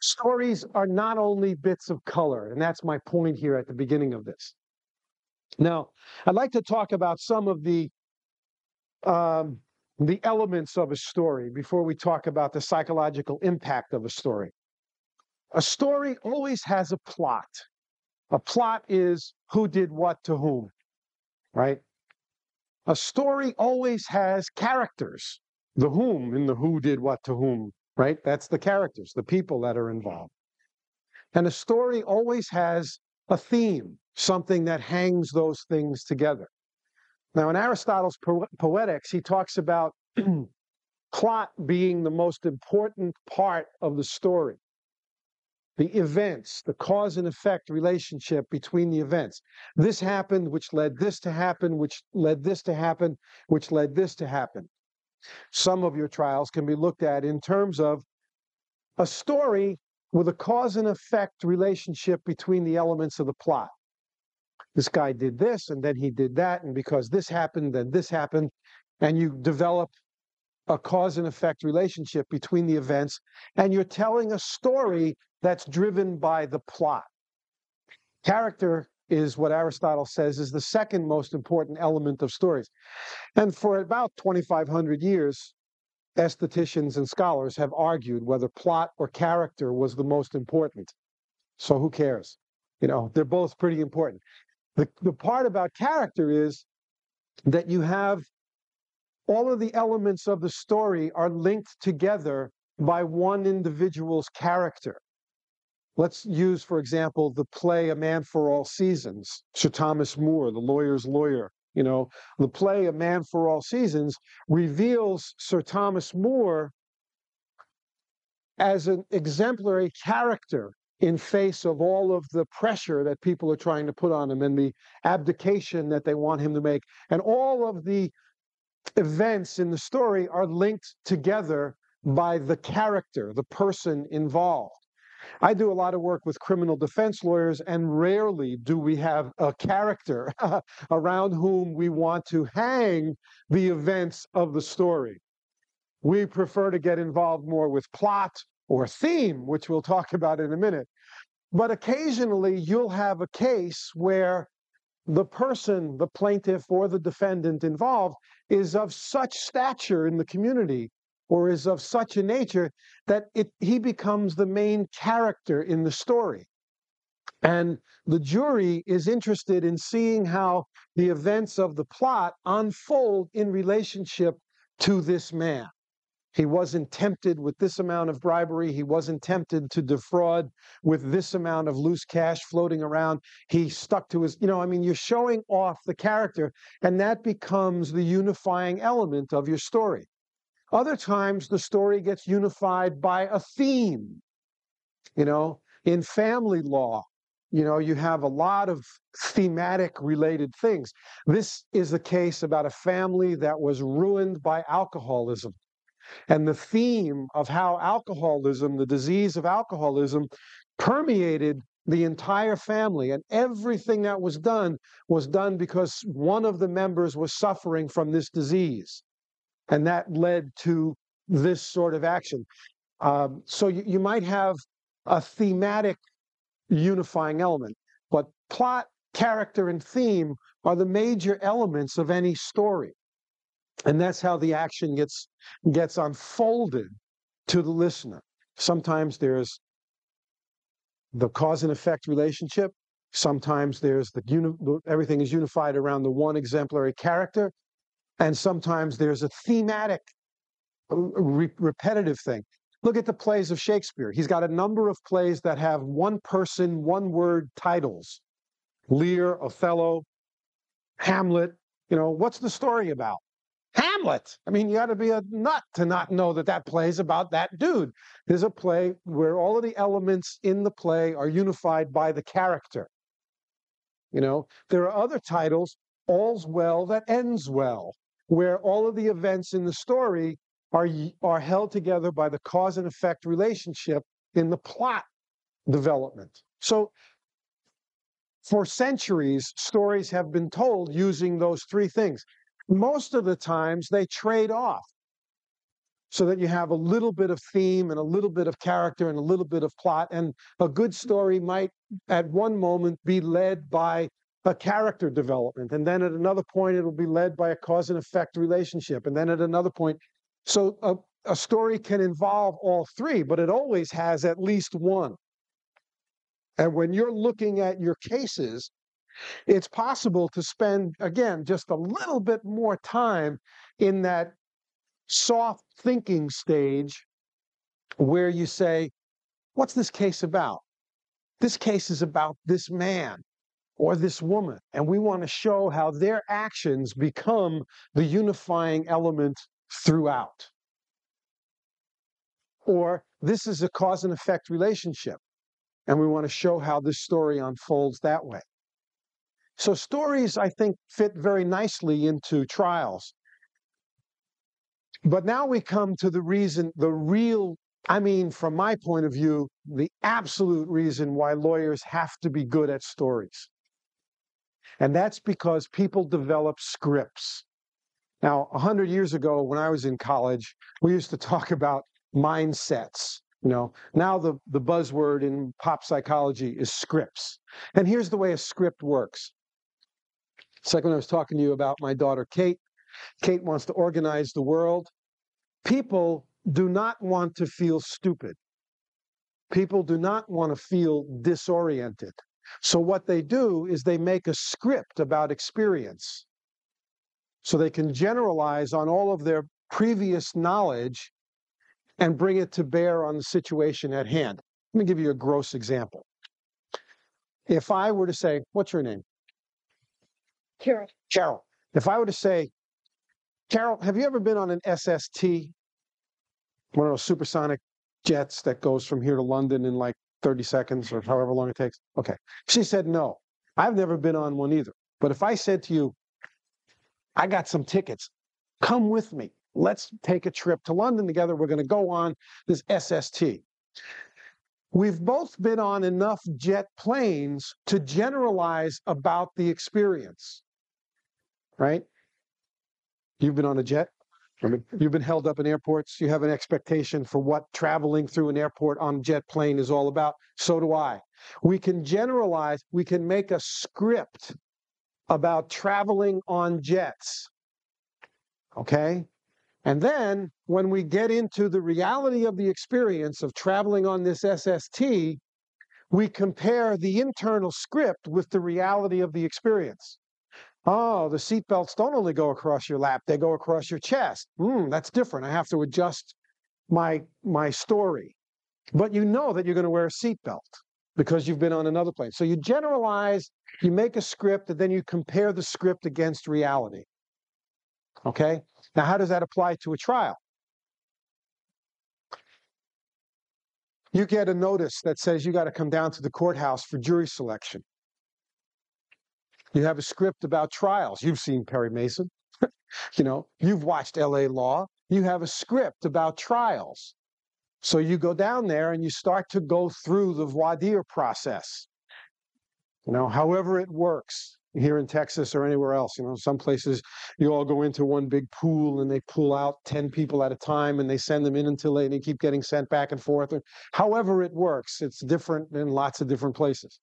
Stories are not only bits of color, and that's my point here at the beginning of this. Now, I'd like to talk about some of um, the elements of a story before we talk about the psychological impact of a story. A story always has a plot. A plot is who did what to whom, right? A story always has characters. The whom in the who did what to whom, right? That's the characters, the people that are involved. And a story always has a theme, something that hangs those things together. Now, in Aristotle's Poetics, he talks about plot being the most important part of the story. The events, the cause and effect relationship between the events. This happened, which led this to happen, which led this to happen, which led this to happen. Some of your trials can be looked at in terms of a story with a cause and effect relationship between the elements of the plot. This guy did this, and then he did that, and because this happened, then this happened, and you develop a cause and effect relationship between the events, and you're telling a story that's driven by the plot. Character is what Aristotle says is the second most important element of stories. And for about 2,500 years, aestheticians and scholars have argued whether plot or character was the most important. So who cares? They're both pretty important. The part about character is that you have all of the elements of the story are linked together by one individual's character. Let's use, for example, the play A Man for All Seasons, Sir Thomas More, the lawyer's lawyer. The play A Man for All Seasons reveals Sir Thomas More as an exemplary character in face of all of the pressure that people are trying to put on him and the abdication that they want him to make. And all of the events in the story are linked together by the character, the person involved. I do a lot of work with criminal defense lawyers, and rarely do we have a character around whom we want to hang the events of the story. We prefer to get involved more with plot or theme, which we'll talk about in a minute. But occasionally you'll have a case where the person, the plaintiff or the defendant involved, is of such stature in the community or is of such a nature that he becomes the main character in the story. And the jury is interested in seeing how the events of the plot unfold in relationship to this man. He wasn't tempted with this amount of bribery. He wasn't tempted to defraud with this amount of loose cash floating around. He stuck to his, you're showing off the character, and that becomes the unifying element of your story. Other times, the story gets unified by a theme. In family law, you have a lot of thematic related things. This is a case about a family that was ruined by alcoholism. And the theme of how alcoholism, the disease of alcoholism, permeated the entire family. And everything that was done because one of the members was suffering from this disease. And that led to this sort of action. So you might have a thematic unifying element, but plot, character, and theme are the major elements of any story. And that's how the action gets unfolded to the listener. Sometimes there's the cause and effect relationship. Sometimes there's everything is unified around the one exemplary character. And sometimes there's a thematic, repetitive thing. Look at the plays of Shakespeare. He's got a number of plays that have one person, one word titles. Lear, Othello, Hamlet. What's the story about? Hamlet. You got to be a nut to not know that play's about that dude. There's a play where all of the elements in the play are unified by the character. There are other titles, All's Well That Ends Well, where all of the events in the story are held together by the cause and effect relationship in the plot development. So for centuries, stories have been told using those three things. Most of the times they trade off. so that you have a little bit of theme and a little bit of character and a little bit of plot. And a good story might, at one moment, be led by a character development. And then at another point, it'll be led by a cause and effect relationship. And then at another point, so a story can involve all three, but it always has at least one. And when you're looking at your cases, it's possible to spend, again, just a little bit more time in that soft thinking stage where you say, what's this case about? This case is about this man or this woman, and we want to show how their actions become the unifying element throughout. Or this is a cause and effect relationship, and we want to show how this story unfolds that way. So stories, I think, fit very nicely into trials. But now we come to the reason, from my point of view, the absolute reason why lawyers have to be good at stories. And that's because people develop scripts. Now, 100 years ago, when I was in college, we used to talk about mindsets. Now the buzzword in pop psychology is scripts. And here's the way a script works. It's like when I was talking to you about my daughter, Kate. Kate wants to organize the world. People do not want to feel stupid. People do not want to feel disoriented. So what they do is they make a script about experience, so they can generalize on all of their previous knowledge and bring it to bear on the situation at hand. Let me give you a gross example. If I were to say, what's your name? Carol. Carol. If I were to say, Carol, have you ever been on an SST? One of those supersonic jets that goes from here to London in like 30 seconds or however long it takes? Okay. She said, no, I've never been on one either. But if I said to you, I got some tickets, come with me. Let's take a trip to London together. We're going to go on this SST. We've both been on enough jet planes to generalize about the experience, right? You've been on a jet. You've been held up in airports. You have an expectation for what traveling through an airport on a jet plane is all about. So do I. We can generalize. We can make a script about traveling on jets. Okay? And then when we get into the reality of the experience of traveling on this SST, we compare the internal script with the reality of the experience. Oh, the seatbelts don't only go across your lap, they go across your chest. That's different. I have to adjust my story. But you know that you're going to wear a seatbelt because you've been on another plane. So you generalize, you make a script, and then you compare the script against reality. Okay? Now, how does that apply to a trial? You get a notice that says you got to come down to the courthouse for jury selection. You have a script about trials. You've seen Perry Mason. You've watched LA Law. You have a script about trials. So you go down there and you start to go through the voir dire process. However it works here in Texas or anywhere else. Some places you all go into one big pool and they pull out 10 people at a time and they send them in until they keep getting sent back and forth. However it works, it's different in lots of different places.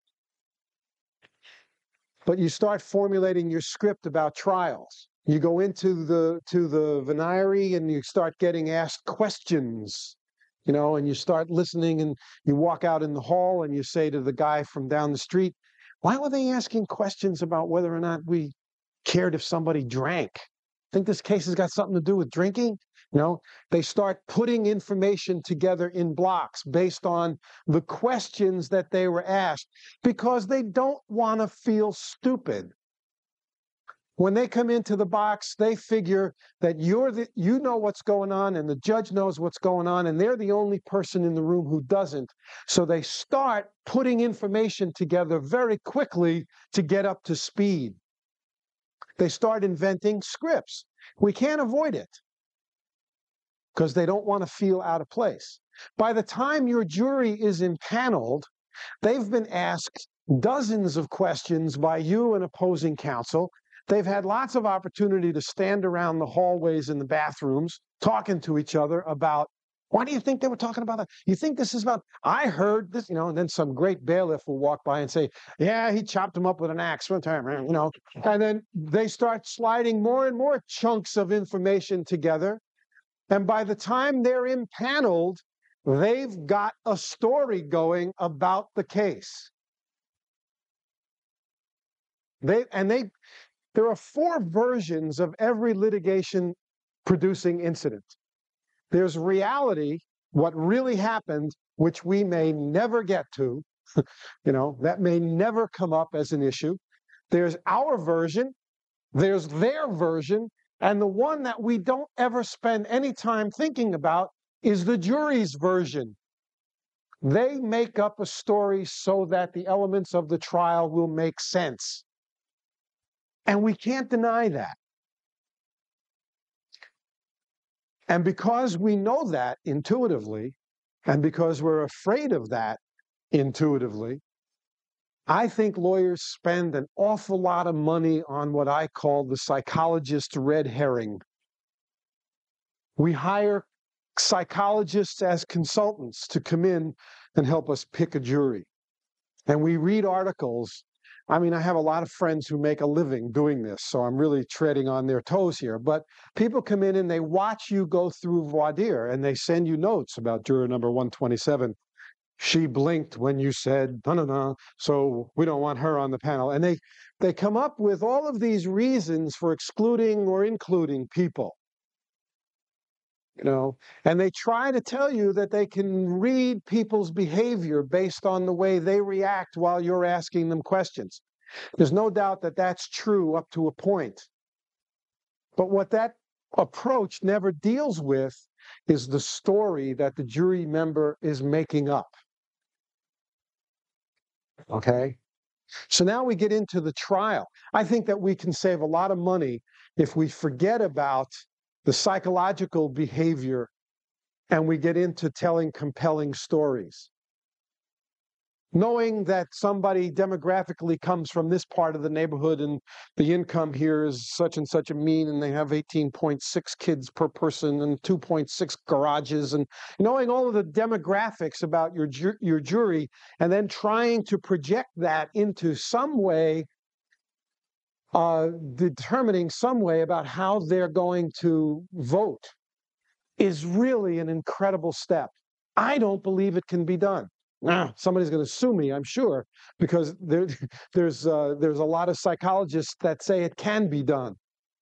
But you start formulating your script about trials. You go into the venire and you start getting asked questions, and you start listening, and you walk out in the hall and you say to the guy from down the street, why were they asking questions about whether or not we cared if somebody drank? Think this case has got something to do with drinking? They start putting information together in blocks based on the questions that they were asked because they don't want to feel stupid. When they come into the box, they figure that you know what's going on and the judge knows what's going on, and they're the only person in the room who doesn't. So they start putting information together very quickly to get up to speed. They start inventing scripts. We can't avoid it because they don't want to feel out of place. By the time your jury is impaneled, they've been asked dozens of questions by you and opposing counsel. They've had lots of opportunity to stand around the hallways and the bathrooms talking to each other about, why do you think they were talking about that? You think this is about, I heard this, and then some great bailiff will walk by and say, yeah, he chopped him up with an axe one time, and then they start sliding more and more chunks of information together. And by the time they're impaneled, they've got a story going about the case. There are 4 versions of every litigation producing incident. There's reality, what really happened, which we may never get to, that may never come up as an issue. There's our version, there's their version, and the one that we don't ever spend any time thinking about is the jury's version. They make up a story so that the elements of the trial will make sense. And we can't deny that. And because we know that intuitively, and because we're afraid of that intuitively, I think lawyers spend an awful lot of money on what I call the psychologist red herring. We hire psychologists as consultants to come in and help us pick a jury. And we read articles. I mean, I have a lot of friends who make a living doing this, so I'm really treading on their toes here. But people come in and they watch you go through voir dire, and they send you notes about juror number 127. She blinked when you said, no, so we don't want her on the panel. And they come up with all of these reasons for excluding or including people. And they try to tell you that they can read people's behavior based on the way they react while you're asking them questions. There's no doubt that that's true up to a point. But what that approach never deals with is the story that the jury member is making up. Okay? So now we get into the trial. I think that we can save a lot of money if we forget about the psychological behavior and we get into telling compelling stories. Knowing that somebody demographically comes from this part of the neighborhood and the income here is such and such a mean and they have 18.6 kids per person and 2.6 garages, and knowing all of the demographics about your jury and then trying to project that into some way, determining some way about how they're going to vote is really an incredible step. I don't believe it can be done. Now, somebody's going to sue me, I'm sure, because there's a lot of psychologists that say it can be done.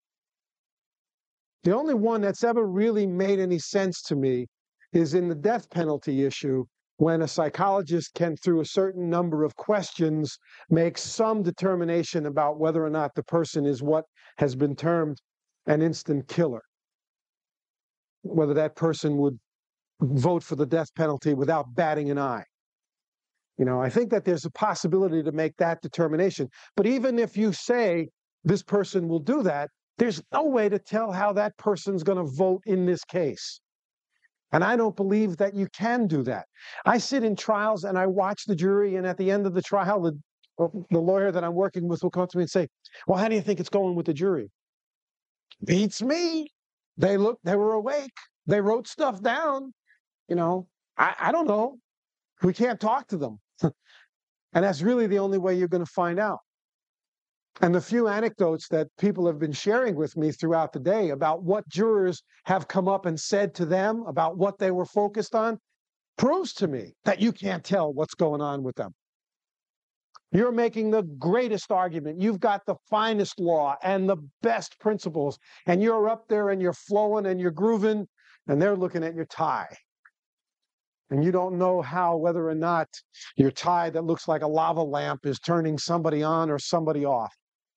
The only one that's ever really made any sense to me is in the death penalty issue, when a psychologist can, through a certain number of questions, make some determination about whether or not the person is what has been termed an instant killer. Whether that person would vote for the death penalty without batting an eye. I think that there's a possibility to make that determination. But even if you say this person will do that, there's no way to tell how that person's going to vote in this case. And I don't believe that you can do that. I sit in trials and I watch the jury, and at the end of the trial, the lawyer that I'm working with will come to me and say, well, how do you think it's going with the jury? Beats me. They were awake. They wrote stuff down. I don't know. We can't talk to them. And that's really the only way you're going to find out. And the few anecdotes that people have been sharing with me throughout the day about what jurors have come up and said to them about what they were focused on proves to me that you can't tell what's going on with them. You're making the greatest argument. You've got the finest law and the best principles, and you're up there and you're flowing and you're grooving, and they're looking at your tie. And you don't know whether or not your tie that looks like a lava lamp is turning somebody on or somebody off.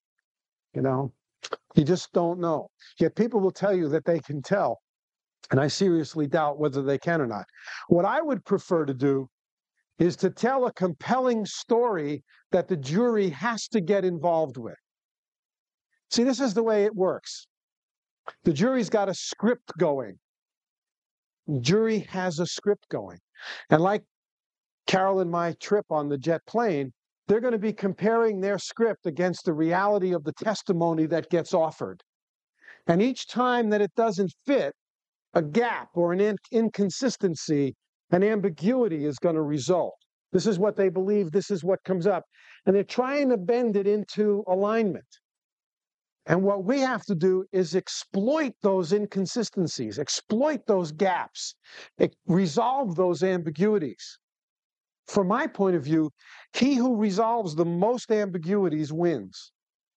You just don't know. Yet people will tell you that they can tell. And I seriously doubt whether they can or not. What I would prefer to do is to tell a compelling story that the jury has to get involved with. See, this is the way it works. The jury's got a script going. The jury has a script going. And like Carol and my trip on the jet plane, they're going to be comparing their script against the reality of the testimony that gets offered. And each time that it doesn't fit, a gap or an inconsistency, an ambiguity is going to result. This is what they believe, this is what comes up. And they're trying to bend it into alignment. And what we have to do is exploit those inconsistencies, exploit those gaps, resolve those ambiguities. From my point of view, he who resolves the most ambiguities wins.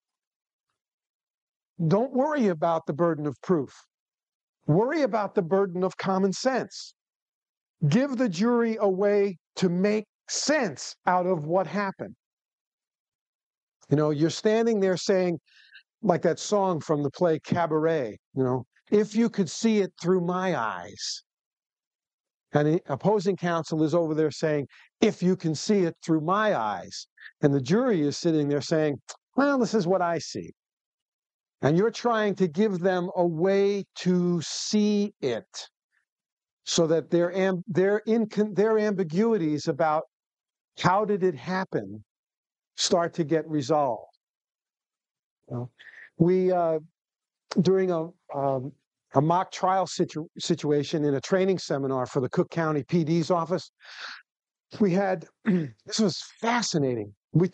Don't worry about the burden of proof. Worry about the burden of common sense. Give the jury a way to make sense out of what happened. You know, you're standing there saying, like that song from the play Cabaret, you know, if you could see it through my eyes. And the opposing counsel is over there saying, if you can see it through my eyes. And the jury is sitting there saying, well, this is what I see. And you're trying to give them a way to see it so that their ambiguities about how did it happen start to get resolved. You know, we, during a mock trial situation in a training seminar for the Cook County PD's office, we had, this was fascinating. We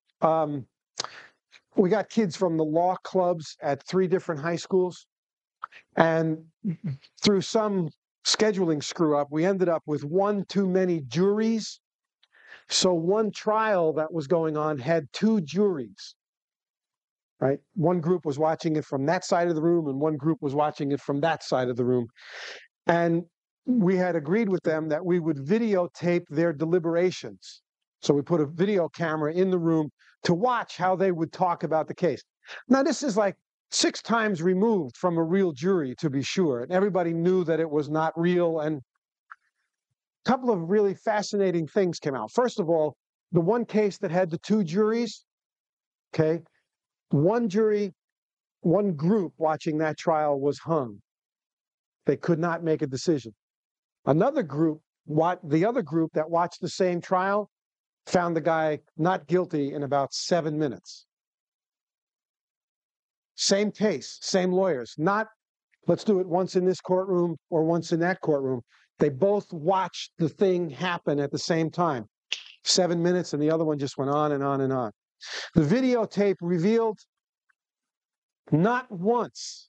got kids from the law clubs at 3 different high schools, and through some scheduling screw up, we ended up with one too many juries. So one trial that was going on had 2 juries. Right? One group was watching it from that side of the room, and one group was watching it from that side of the room. And we had agreed with them that we would videotape their deliberations. So we put a video camera in the room to watch how they would talk about the case. Now, this is like 6 times removed from a real jury, to be sure. And everybody knew that it was not real. And a couple of really fascinating things came out. First of all, the one case that had the 2 juries, okay, one jury, one group watching that trial was hung. They could not make a decision. Another group, the other group that watched the same trial, found the guy not guilty in about 7 minutes. Same case, same lawyers. Not, let's do it once in this courtroom or once in that courtroom. They both watched the thing happen at the same time. 7 minutes, and the other one just went on and on and on. The videotape revealed not once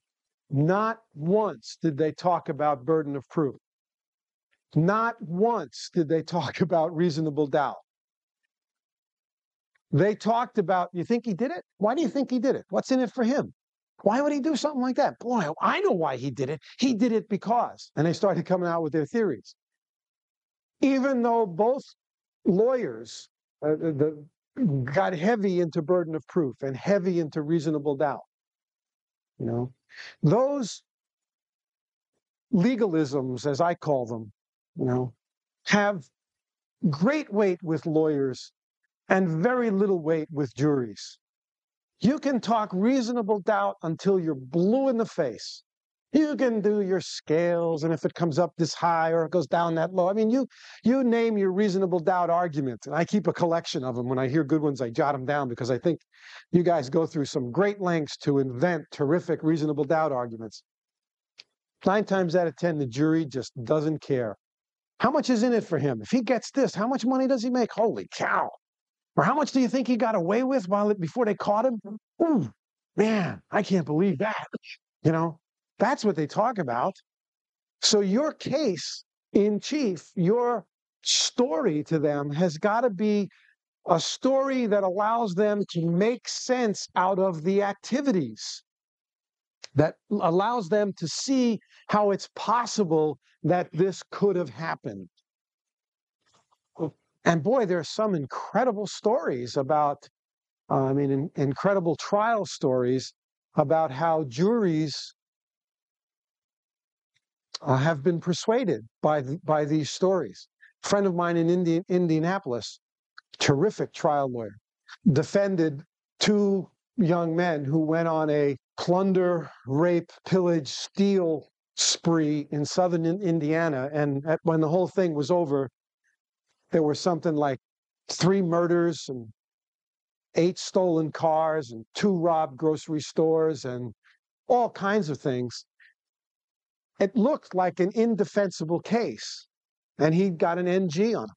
did they talk about burden of proof. Not once did they talk about reasonable doubt. They talked about, you think he did it? Why do you think he did it? What's in it for him? Why would he do something like that? Boy, I know why he did it. He did it because. And they started coming out with their theories. Even though both lawyers got heavy into burden of proof and heavy into reasonable doubt. You know, those legalisms, as I call them, you know, have great weight with lawyers and very little weight with juries. You can talk reasonable doubt until you're blue in the face. You can do your scales, and if it comes up this high or it goes down that low, I mean, you name your reasonable doubt argument, and I keep a collection of them. When I hear good ones, I jot them down because I think you guys go through some great lengths to invent terrific reasonable doubt arguments. 9 times out of 10, the jury just doesn't care. How much is in it for him? If he gets this, how much money does he make? Holy cow. Or how much do you think he got away with before they caught him? Ooh, man, I can't believe that. You know, that's what they talk about. So your case in chief, your story to them has got to be a story that allows them to make sense out of the activities, that allows them to see how it's possible that this could have happened. And boy, there are some incredible stories about, incredible trial stories about how juries have been persuaded by these stories. A friend of mine in Indianapolis, terrific trial lawyer, defended 2 young men who went on a plunder, rape, pillage, steal spree in southern Indiana. And when the whole thing was over, there were something like 3 murders and 8 stolen cars and 2 robbed grocery stores and all kinds of things. It looked like an indefensible case, and he got an NG on him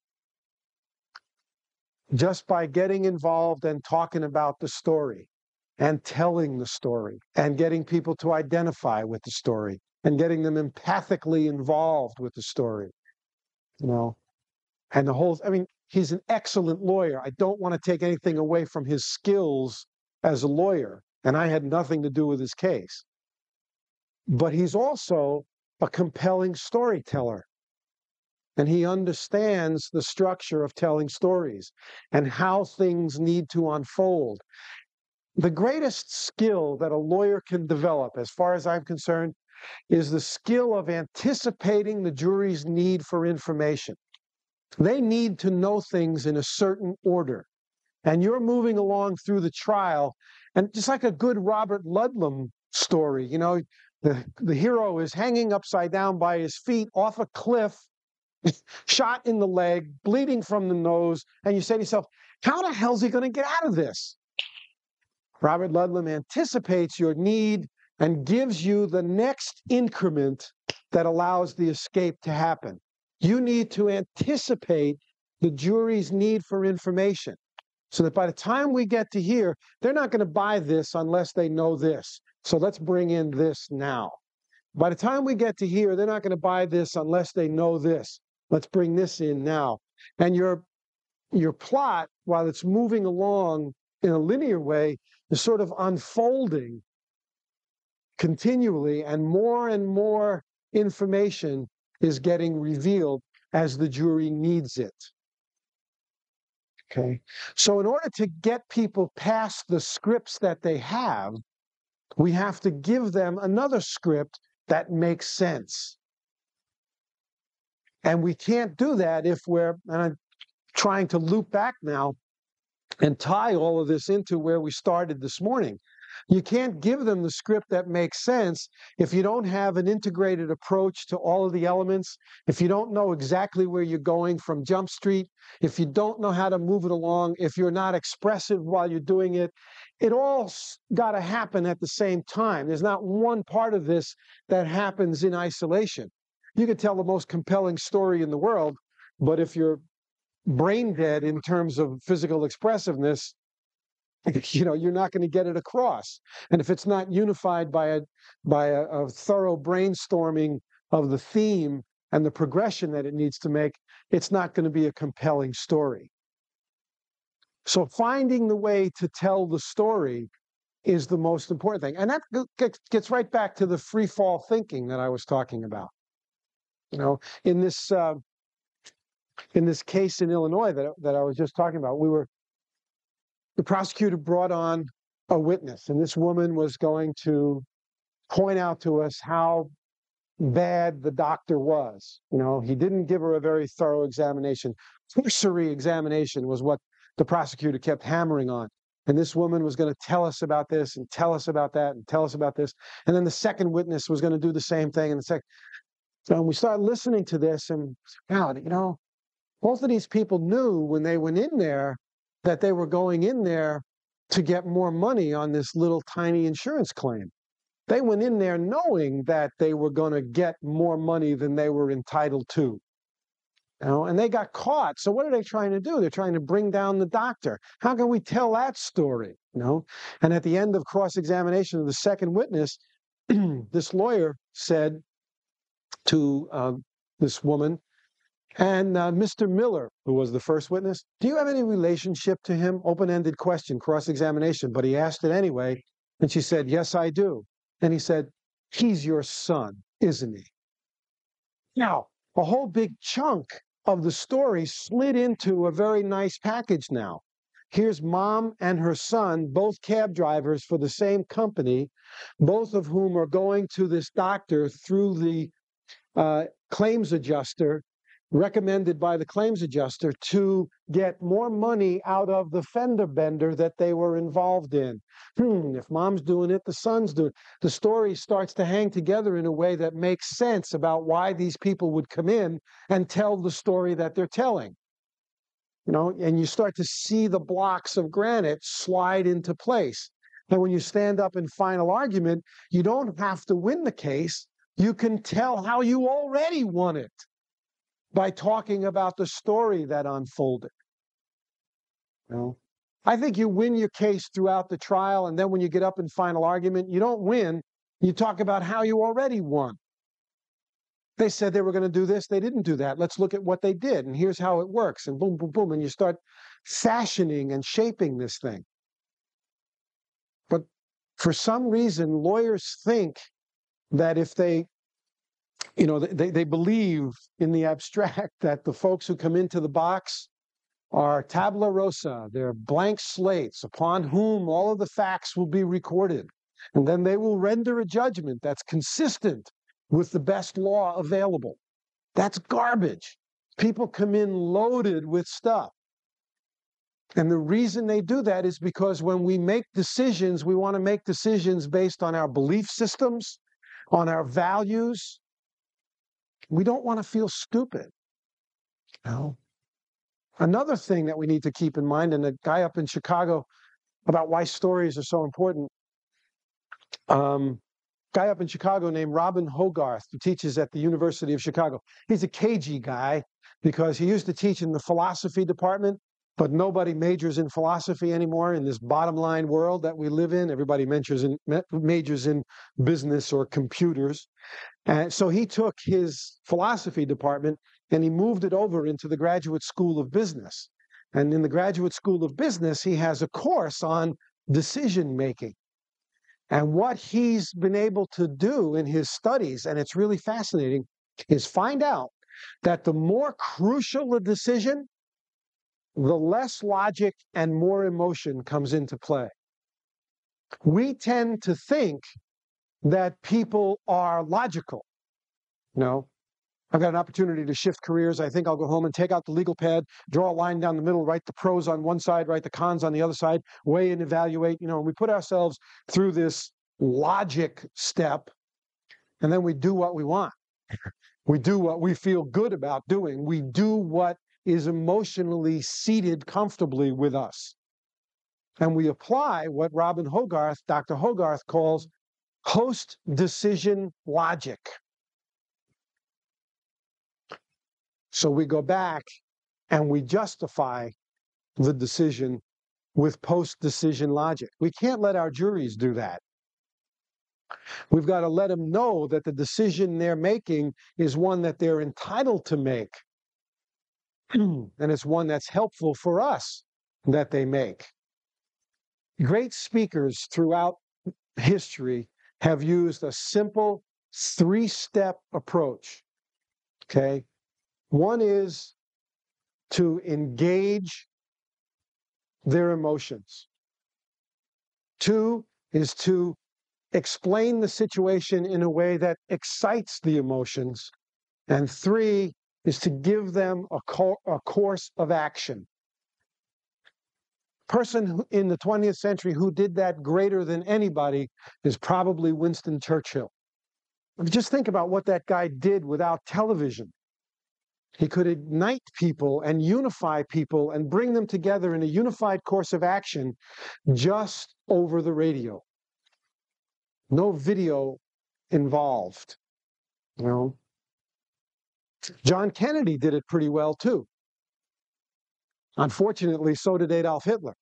just by getting involved and talking about the story and telling the story and getting people to identify with the story and getting them empathically involved with the story, you know. And the whole, I mean, he's an excellent lawyer. I don't want to take anything away from his skills as a lawyer, and I had nothing to do with his case. But he's also a compelling storyteller. And he understands the structure of telling stories and how things need to unfold. The greatest skill that a lawyer can develop, as far as I'm concerned, is the skill of anticipating the jury's need for information. They need to know things in a certain order. And you're moving along through the trial, and just like a good Robert Ludlum story, you know, the hero is hanging upside down by his feet off a cliff, shot in the leg, bleeding from the nose, and you say to yourself, how the hell is he going to get out of this? Robert Ludlum anticipates your need and gives you the next increment that allows the escape to happen. You need to anticipate the jury's need for information so that by the time we get to here, they're not going to buy this unless they know this. So let's bring in this now. By the time we get to here, they're not going to buy this unless they know this. Let's bring this in now. And your plot, while it's moving along in a linear way, is sort of unfolding continually, and more information is getting revealed as the jury needs it. Okay. So in order to get people past the scripts that they have, we have to give them another script that makes sense. And we can't do that if we're, and I'm trying to loop back now and tie all of this into where we started this morning. You can't give them the script that makes sense if you don't have an integrated approach to all of the elements, if you don't know exactly where you're going from Jump Street, if you don't know how to move it along, if you're not expressive while you're doing it. It all got to happen at the same time. There's not one part of this that happens in isolation. You could tell the most compelling story in the world, but if you're brain dead in terms of physical expressiveness, you know, you're not going to get it across. And if it's not unified by a thorough brainstorming of the theme and the progression that it needs to make, it's not going to be a compelling story. So finding the way to tell the story is the most important thing. And that gets right back to the free fall thinking that I was talking about. You know, in this case in Illinois that I was just talking about, the prosecutor brought on a witness, and this woman was going to point out to us how bad the doctor was. You know, he didn't give her a very thorough examination. Cursory examination was what the prosecutor kept hammering on. And this woman was going to tell us about this and tell us about that and tell us about this. And then the second witness was going to do the same thing. And so we started listening to this, and wow, you know, both of these people knew when they went in there that they were going in there to get more money on this little tiny insurance claim. They went in there knowing that they were going to get more money than they were entitled to. You know, and they got caught. So what are they trying to do? They're trying to bring down the doctor. How can we tell that story? You know? And at the end of cross-examination of the second witness, this lawyer said to this woman, and Mr. Miller, who was the first witness, do you have any relationship to him? Open-ended question, cross-examination, but he asked it anyway. And she said, yes, I do. And he said, he's your son, isn't he? Now, a whole big chunk of the story slid into a very nice package now. Here's mom and her son, both cab drivers for the same company, both of whom are going to this doctor through the claims adjuster, recommended by the claims adjuster, to get more money out of the fender bender that they were involved in. If mom's doing it, the son's doing it. The story starts to hang together in a way that makes sense about why these people would come in and tell the story that they're telling. and you start to see the blocks of granite slide into place. And when you stand up in final argument, you don't have to win the case. You can tell how you already won it by talking about the story that unfolded. I think you win your case throughout the trial, and then when you get up in final argument, you don't win. You talk about how you already won. They said they were going to do this. They didn't do that. Let's look at what they did, and here's how it works, and boom, boom, boom, and you start fashioning and shaping this thing. But for some reason, lawyers think that if they believe in the abstract that the folks who come into the box are tabula rasa, they're blank slates upon whom all of the facts will be recorded. And then they will render a judgment that's consistent with the best law available. That's garbage. People come in loaded with stuff. And the reason they do that is because when we make decisions, we want to make decisions based on our belief systems, on our values. We don't want to feel stupid. Another thing that we need to keep in mind, and a guy up in Chicago about why stories are so important, guy up in Chicago named Robin Hogarth, who teaches at the University of Chicago. He's a cagey guy because he used to teach in the philosophy department, but nobody majors in philosophy anymore in this bottom line world that we live in. Everybody majors in business or computers. And so he took his philosophy department and he moved it over into the Graduate School of Business. And in the Graduate School of Business, he has a course on decision making. And what he's been able to do in his studies, and it's really fascinating, is find out that the more crucial a decision, the less logic and more emotion comes into play. We tend to think that people are logical. I've got an opportunity to shift careers. I think I'll go home and take out the legal pad, draw a line down the middle, write the pros on one side, write the cons on the other side, weigh and evaluate, and we put ourselves through this logic step, and then we do what we want. We do what we feel good about doing. We do what is emotionally seated comfortably with us. And we apply what Dr. Hogarth calls post-decision logic. So we go back and we justify the decision with post-decision logic. We can't let our juries do that. We've got to let them know that the decision they're making is one that they're entitled to make. And it's one that's helpful for us that they make. Great speakers throughout history have used a simple 3-step approach. Okay? One is to engage their emotions. 2 is to explain the situation in a way that excites the emotions. And 3 is to give them a course of action. Person in the 20th century who did that greater than anybody is probably Winston Churchill. Just think about what that guy did without television. He could ignite people and unify people and bring them together in a unified course of action just over the radio. No video involved. John Kennedy did it pretty well too. Unfortunately, so did Adolf Hitler.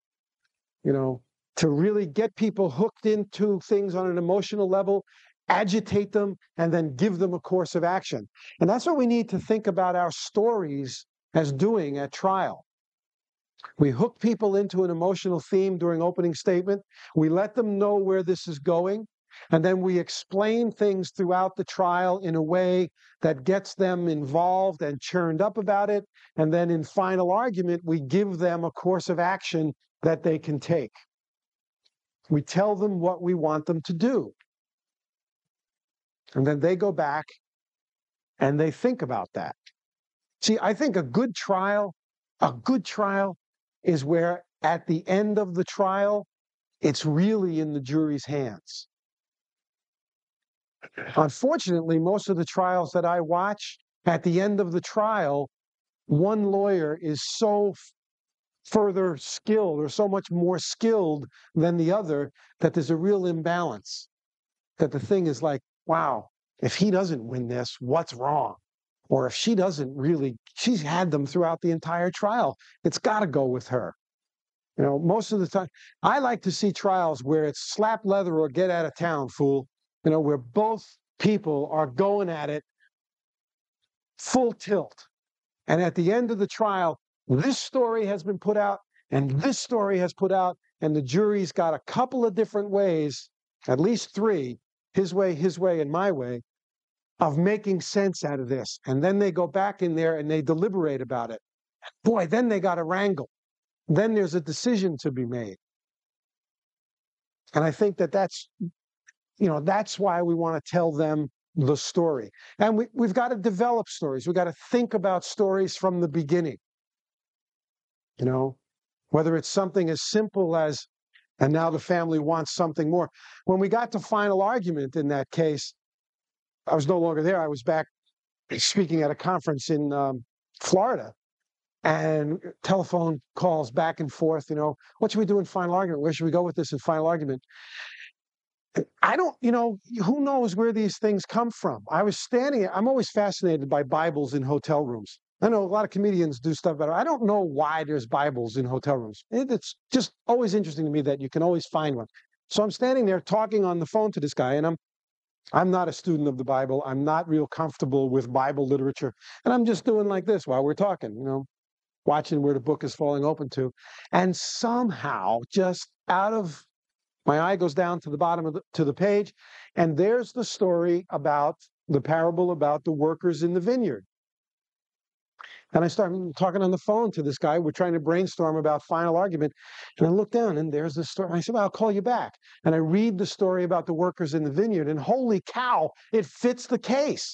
To really get people hooked into things on an emotional level, agitate them, and then give them a course of action. And that's what we need to think about our stories as doing at trial. We hook people into an emotional theme during opening statement. We let them know where this is going. And then we explain things throughout the trial in a way that gets them involved and churned up about it. And then in final argument, we give them a course of action that they can take. We tell them what we want them to do. And then they go back and they think about that. See, I think a good trial is where at the end of the trial, it's really in the jury's hands. Unfortunately, most of the trials that I watch, at the end of the trial, one lawyer is so further skilled or so much more skilled than the other that there's a real imbalance. That the thing is like, wow, if he doesn't win this, what's wrong? Or if she doesn't really, she's had them throughout the entire trial. It's got to go with her. You know, most of the time, I like to see trials where it's slap leather or get out of town, fool. You know, where both people are going at it full tilt. And at the end of the trial, this story has been put out and this story has put out, and the jury's got a couple of different ways, at least three, his way, and my way, of making sense out of this. And then they go back in there and they deliberate about it. Boy, then they got to wrangle. Then there's a decision to be made. And I think that that's why we want to tell them the story. And we've got to develop stories. We've got to think about stories from the beginning. You know, whether it's something as simple as, and now the family wants something more. When we got to final argument in that case, I was no longer there. I was back speaking at a conference in Florida, and telephone calls back and forth. You know, what should we do in final argument? Where should we go with this in final argument? I don't, who knows where these things come from? I'm always fascinated by Bibles in hotel rooms. I know a lot of comedians do stuff about it. I don't know why there's Bibles in hotel rooms. It's just always interesting to me that you can always find one. So I'm standing there talking on the phone to this guy, and I'm not a student of the Bible. I'm not real comfortable with Bible literature. And I'm just doing like this while we're talking, watching where the book is falling open to. And somehow, just out of my eye goes down to the bottom to the page, and there's the story about the parable about the workers in the vineyard. And I start talking on the phone to this guy. We're trying to brainstorm about final argument. And I look down, and there's this story. I said, well, I'll call you back. And I read the story about the workers in the vineyard, and holy cow, it fits the case.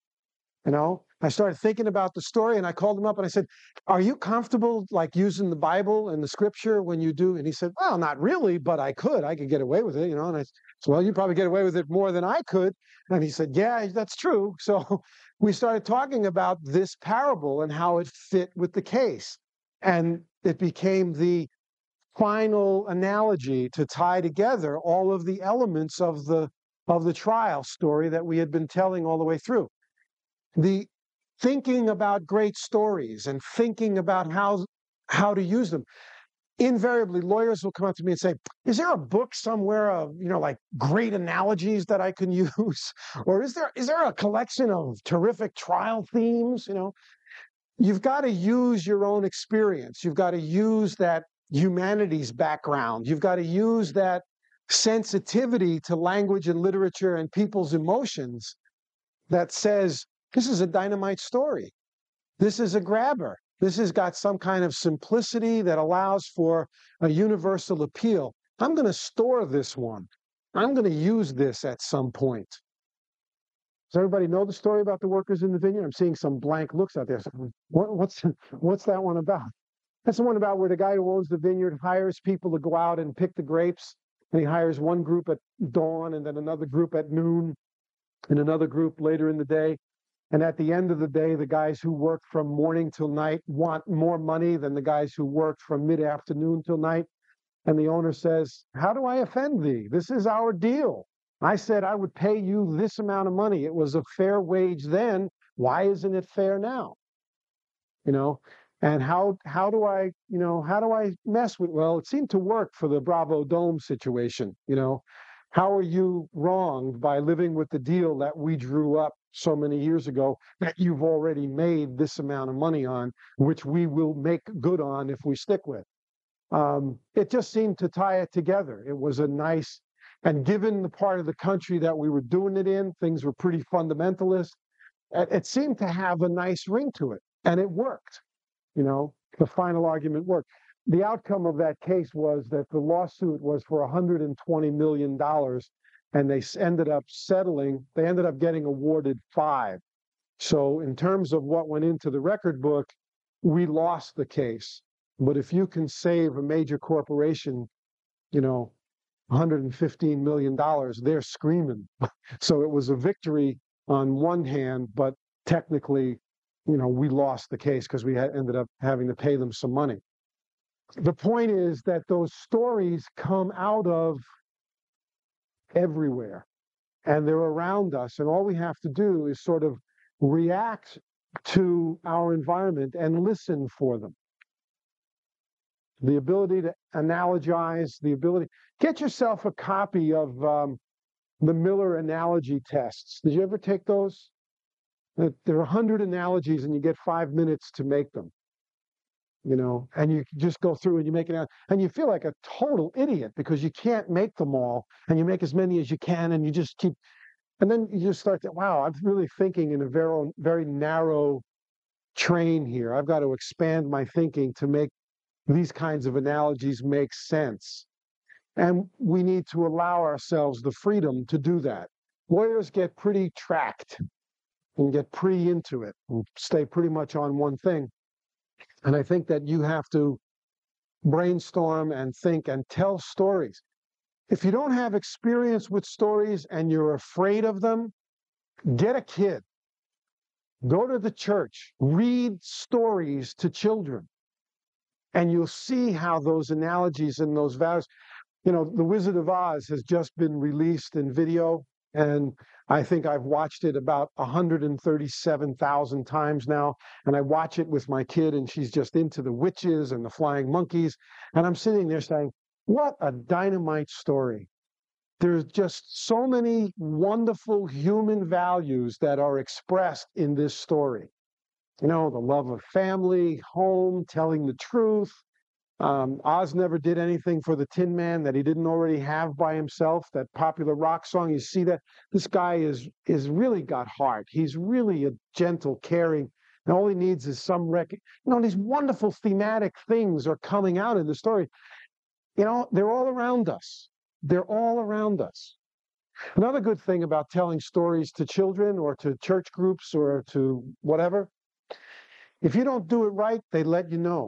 I started thinking about the story, and I called him up and I said, are you comfortable like using the Bible and the scripture when you do? And he said, well, not really, but I could get away with it, And I said, well, you probably get away with it more than I could. And he said, yeah, that's true. So we started talking about this parable and how it fit with the case. And it became the final analogy to tie together all of the elements of the trial story that we had been telling all the way through. The thinking about great stories and thinking about how to use them. Invariably, lawyers will come up to me and say, is there a book somewhere of, like great analogies that I can use? Or is there a collection of terrific trial themes? You've got to use your own experience. You've got to use that humanities background. You've got to use that sensitivity to language and literature and people's emotions that says, this is a dynamite story. This is a grabber. This has got some kind of simplicity that allows for a universal appeal. I'm going to store this one. I'm going to use this at some point. Does everybody know the story about the workers in the vineyard? I'm seeing some blank looks out there. What's that one about? That's the one about where the guy who owns the vineyard hires people to go out and pick the grapes. And he hires one group at dawn and then another group at noon and another group later in the day. And at the end of the day, the guys who work from morning till night want more money than the guys who work from mid-afternoon till night. And the owner says, how do I offend thee? This is our deal. I said I would pay you this amount of money. It was a fair wage then. Why isn't it fair now? And how do I mess with, well, it seemed to work for the Bravo Dome situation. How are you wronged by living with the deal that we drew up so many years ago that you've already made this amount of money on, which we will make good on if we stick with? It just seemed to tie it together. It was a nice, and given the part of the country that we were doing it in, things were pretty fundamentalist. It seemed to have a nice ring to it, and it worked. The final argument worked. The outcome of that case was that the lawsuit was for $120 million, and they ended up settling. They ended up getting awarded $5 million. So in terms of what went into the record book, we lost the case. But if you can save a major corporation, $115 million, they're screaming. So it was a victory on one hand, but technically we lost the case because we ended up having to pay them some money. The point is that those stories come out of everywhere and they're around us. And all we have to do is sort of react to our environment and listen for them. The ability to analogize, get yourself a copy of the Miller analogy tests. Did you ever take those? There are 100 analogies and you get 5 minutes to make them. And you just go through and you make it out, and you feel like a total idiot because you can't make them all, and you make as many as you can, and you just keep, and then you just start to, wow, I'm really thinking in a very, very narrow train here. I've got to expand my thinking to make these kinds of analogies make sense. And we need to allow ourselves the freedom to do that. Lawyers get pretty tracked and get pretty into it and stay pretty much on one thing. And I think that you have to brainstorm and think and tell stories. If you don't have experience with stories and you're afraid of them, get a kid. Go to the church. Read stories to children. And you'll see how those analogies and those values, The Wizard of Oz has just been released in video, and I think I've watched it about 137,000 times now. And I watch it with my kid, and she's just into the witches and the flying monkeys. And I'm sitting there saying, what a dynamite story. There's just so many wonderful human values that are expressed in this story. The love of family, home, telling the truth. Oz never did anything for the Tin Man that he didn't already have by himself. That popular rock song, you see that this guy is really got heart. He's really a gentle, caring, and all he needs is some these wonderful thematic things are coming out in the story. They're all around us. They're all around us. Another good thing about telling stories to children or to church groups or to whatever, if you don't do it right, they let you know.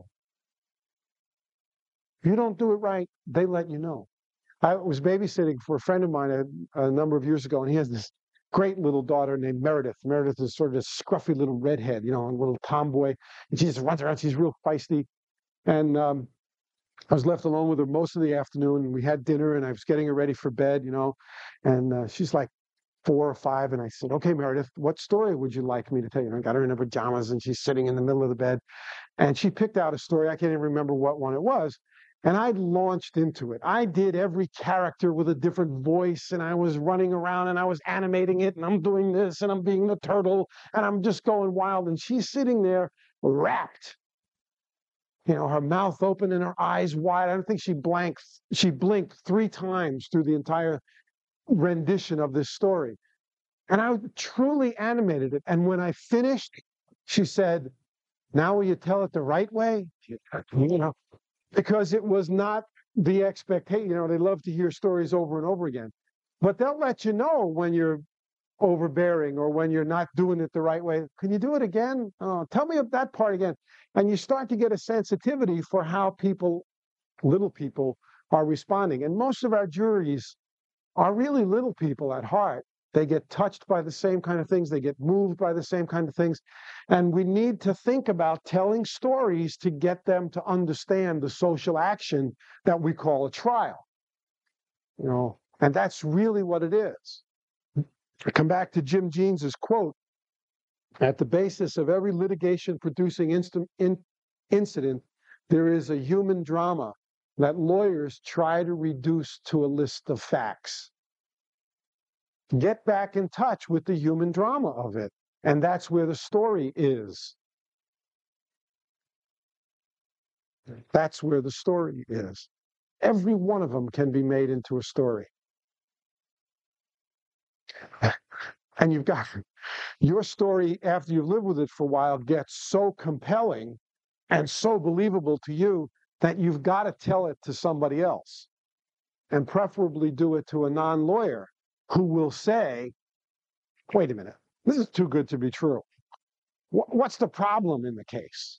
If you don't do it right, they let you know. I was babysitting for a friend of mine a number of years ago, and he has this great little daughter named Meredith. Meredith is sort of this scruffy little redhead, a little tomboy, and she just runs around. She's real feisty. And I was left alone with her most of the afternoon, and we had dinner, and I was getting her ready for bed, and she's like 4 or 5, and I said, okay, Meredith, what story would you like me to tell you? I got her in her pajamas, and she's sitting in the middle of the bed, and she picked out a story. I can't even remember what one it was. And I launched into it. I did every character with a different voice, and I was running around, and I was animating it, and I'm doing this, and I'm being the turtle, and I'm just going wild. And she's sitting there rapt, her mouth open and her eyes wide. I don't think she blinked 3 times through the entire rendition of this story. And I truly animated it. And when I finished, she said, now will you tell it the right way? Because it was not the expectation. They love to hear stories over and over again. But they'll let you know when you're overbearing or when you're not doing it the right way. Can you do it again? Tell me that part again. And you start to get a sensitivity for how little people, are responding. And most of our juries are really little people at heart. They get touched by the same kind of things. They get moved by the same kind of things. And we need to think about telling stories to get them to understand the social action that we call a trial. And that's really what it is. I come back to Jim Jeans's quote, at the basis of every litigation-producing incident, there is a human drama that lawyers try to reduce to a list of facts. Get back in touch with the human drama of it. And that's where the story is. That's where the story is. Every one of them can be made into a story. And you've got your story, after you live with it for a while, gets so compelling and so believable to you that you've got to tell it to somebody else. And preferably do it to a non-lawyer who will say, wait a minute, this is too good to be true. What's the problem in the case?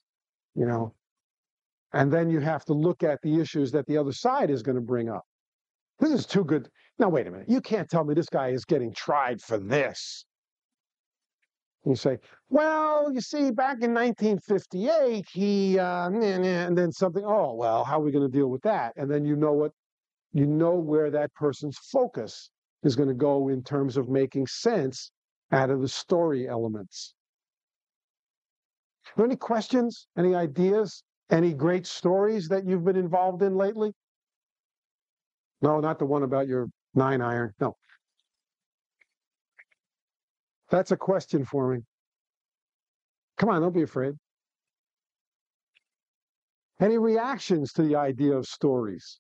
And then you have to look at the issues that the other side is going to bring up. This is too good. Now, wait a minute. You can't tell me this guy is getting tried for this. You say, well, you see, back in 1958, and then something, oh, well, how are we going to deal with that? And then you know where that person's focus is going to go in terms of making sense out of the story elements. Are there any questions, any ideas, any great stories that you've been involved in lately? No, not the one about your 9-iron. No. That's a question for me. Come on, don't be afraid. Any reactions to the idea of stories?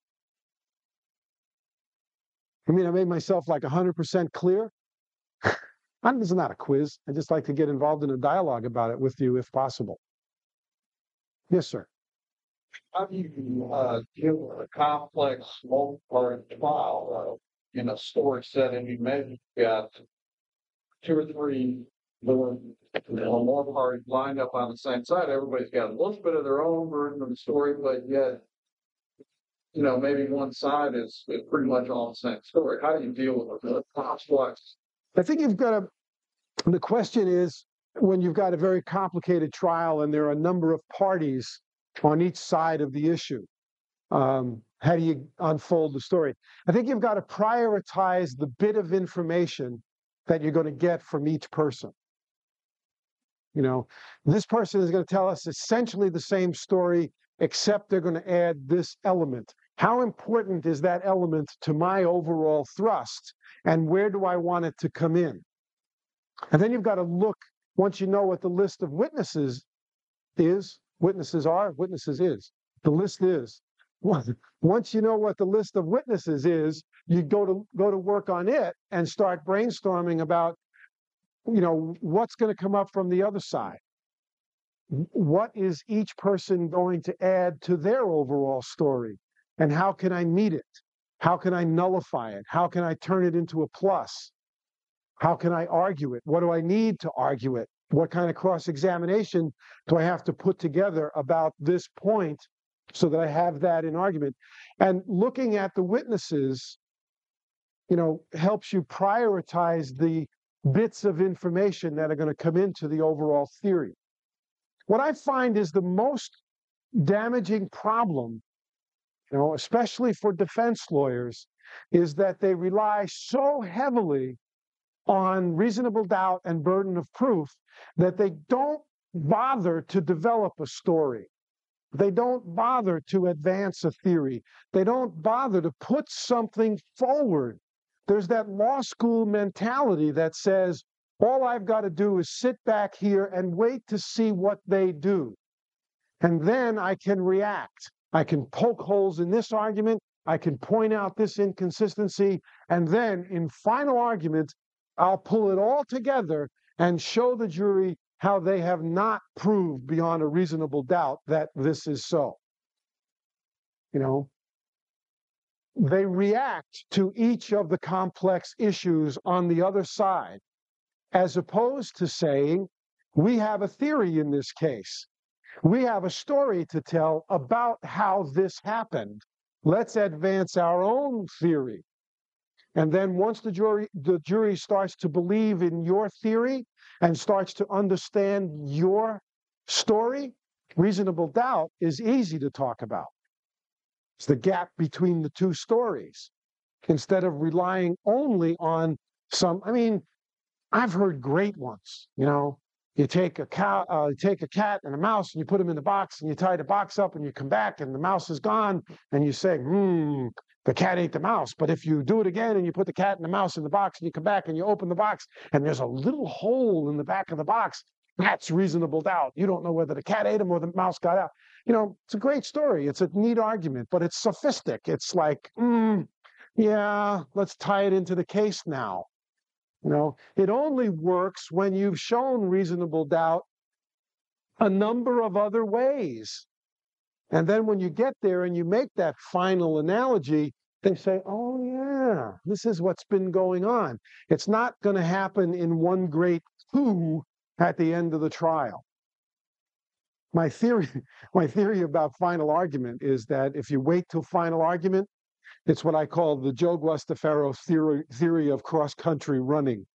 I mean, I made myself like 100% clear. This is not a quiz. I just like to get involved in a dialogue about it with you if possible. Yes, sir. How do you deal with a complex multi-part trial in a story setting? You maybe got two or three or more parties lined up on the same side. Everybody's got a little bit of their own version of the story, but yet, maybe one side is pretty much all the same story. How do you deal with the complex? I think the question is, when you've got a very complicated trial and there are a number of parties on each side of the issue, how do you unfold the story? I think you've got to prioritize the bit of information that you're going to get from each person. This person is going to tell us essentially the same story, except they're going to add this element. How important is that element to my overall thrust? And where do I want it to come in? And then you've got to look, once you know what the list of witnesses is, witnesses is, the list is. Once you know what the list of witnesses is, you go to work on it and start brainstorming about, what's going to come up from the other side. What is each person going to add to their overall story? And how can I meet it? How can I nullify it? How can I turn it into a plus? How can I argue it? What do I need to argue it? What kind of cross-examination do I have to put together about this point so that I have that in argument? And looking at the witnesses, helps you prioritize the bits of information that are going to come into the overall theory. What I find is the most damaging problem, especially for defense lawyers, is that they rely so heavily on reasonable doubt and burden of proof that they don't bother to develop a story. They don't bother to advance a theory. They don't bother to put something forward. There's that law school mentality that says, all I've got to do is sit back here and wait to see what they do. And then I can react. I can poke holes in this argument. I can point out this inconsistency. And then in final argument, I'll pull it all together and show the jury how they have not proved beyond a reasonable doubt that this is so. They react to each of the complex issues on the other side, as opposed to saying, we have a theory in this case. We have a story to tell about how this happened. Let's advance our own theory. And then once the jury starts to believe in your theory and starts to understand your story, reasonable doubt is easy to talk about. It's the gap between the two stories. Instead of relying only on I've heard great ones, You take a cat and a mouse and you put them in the box and you tie the box up and you come back and the mouse is gone and you say, the cat ate the mouse. But if you do it again and you put the cat and the mouse in the box and you come back and you open the box and there's a little hole in the back of the box, that's reasonable doubt. You don't know whether the cat ate him or the mouse got out. It's a great story. It's a neat argument, but it's sophistic. It's like, yeah, let's tie it into the case now. It only works when you've shown reasonable doubt a number of other ways. And then when you get there and you make that final analogy, they say, oh, yeah, this is what's been going on. It's not going to happen in one great coup at the end of the trial. My theory about final argument is that if you wait till final argument, it's what I call the Joe Guastaferro theory of cross-country running.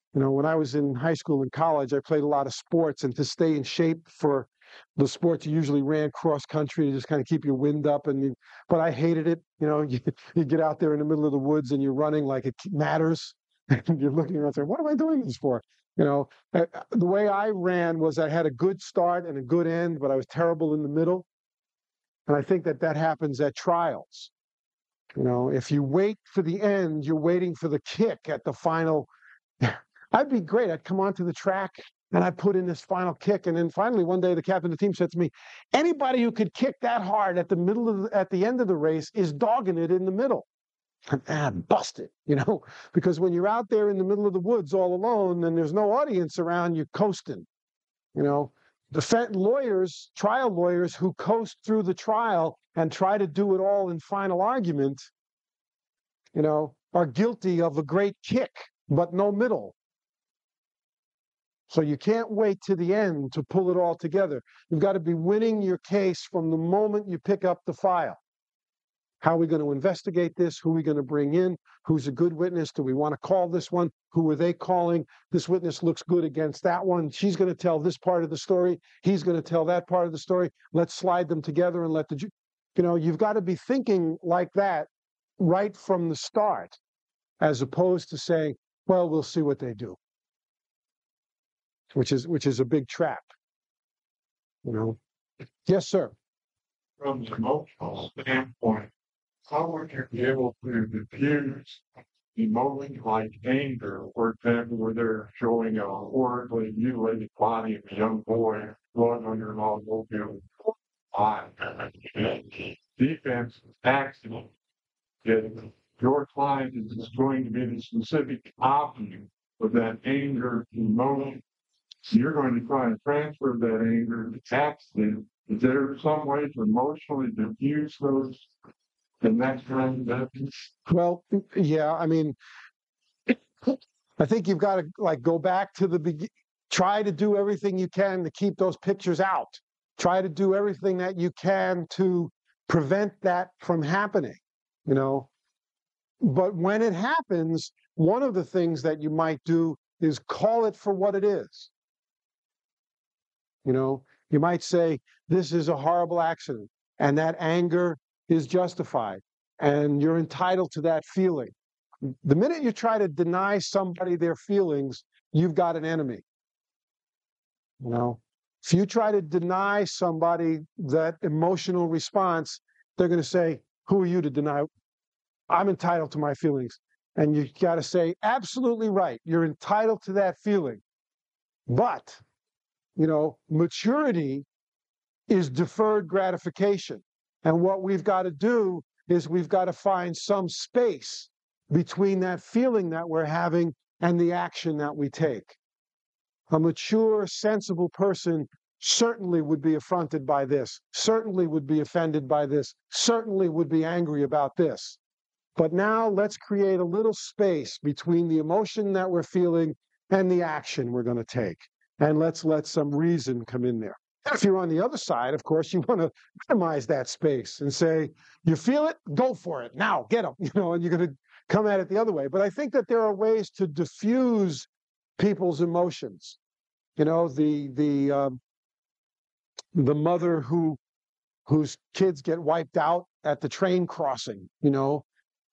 You know, when I was in high school and college, I played a lot of sports, and to stay in shape for the sports, you usually ran cross country to just kind of keep your wind up. But I hated it. You know, you get out there in the middle of the woods and you're running like it matters, and you're looking around saying, "What am I doing this for?" You know, the way I ran was I had a good start and a good end, but I was terrible in the middle. And I think that happens at trials. You know, if you wait for the end, you're waiting for the kick at the final. I'd be great. I'd come onto the track and I'd put in this final kick. And then finally, one day, the captain of the team said to me, "Anybody who could kick that hard at at the end of the race is dogging it in the middle." And busted, you know, because when you're out there in the middle of the woods all alone and there's no audience around, you're coasting, you know. Trial lawyers who coast through the trial and try to do it all in final argument, you know, are guilty of a great kick, but no middle. So you can't wait to the end to pull it all together. You've got to be winning your case from the moment you pick up the file. How are we going to investigate this? Who are we going to bring in? Who's a good witness? Do we want to call this one? Who are they calling? This witness looks good against that one. She's going to tell this part of the story. He's going to tell that part of the story. Let's slide them together and you know, you've got to be thinking like that right from the start, as opposed to saying, well, we'll see what they do, which is a big trap, you know. Yes, sir. From the emotional standpoint, how would you be able to diffuse emotions like anger, for example, where they're showing a horribly mutilated body of a young boy, blood on your automobile, defense accident, if your client is going to be the specific object of that anger emotion, you're going to try and transfer that anger to accident. Is there some way to emotionally diffuse those the next time that? Well, yeah, I mean, I think you've got to like go back to the beginning, try to do everything you can to keep those pictures out. Try to do everything that you can to prevent that from happening, you know. But when it happens, one of the things that you might do is call it for what it is. You know, you might say, this is a horrible accident, and that anger is justified, and you're entitled to that feeling. The minute you try to deny somebody their feelings, you've got an enemy. You know, if you try to deny somebody that emotional response, they're going to say, who are you to deny? I'm entitled to my feelings. And you got to say, absolutely right. You're entitled to that feeling. But, you know, maturity is deferred gratification. And what we've got to do is we've got to find some space between that feeling that we're having and the action that we take. A mature, sensible person certainly would be affronted by this, certainly would be offended by this, certainly would be angry about this. But now let's create a little space between the emotion that we're feeling and the action we're going to take. And let's let some reason come in there. If you're on the other side, of course, you want to minimize that space and say, you feel it, go for it. Now, get them, you know, and you're going to come at it the other way. But I think that there are ways to diffuse people's emotions. You know, the mother whose kids get wiped out at the train crossing, you know,